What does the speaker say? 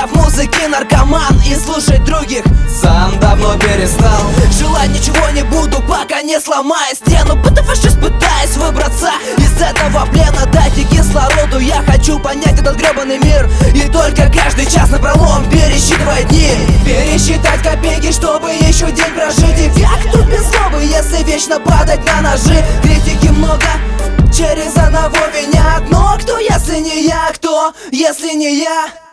я в музыке наркоман, и слушать других сам давно перестал. Желать ничего не буду, пока не сломаю стену. Патофашист, пытаясь выбраться из этого плена. Дайте кислороду, я хочу понять этот гребаный мир. И только каждый час напролом пересчитывать дни, пересчитать копейки, чтобы еще день прожить. И как тут без злобы, если вечно падать на ножи? Критики много, через одного винят. Но кто, если не я? Кто, если не я?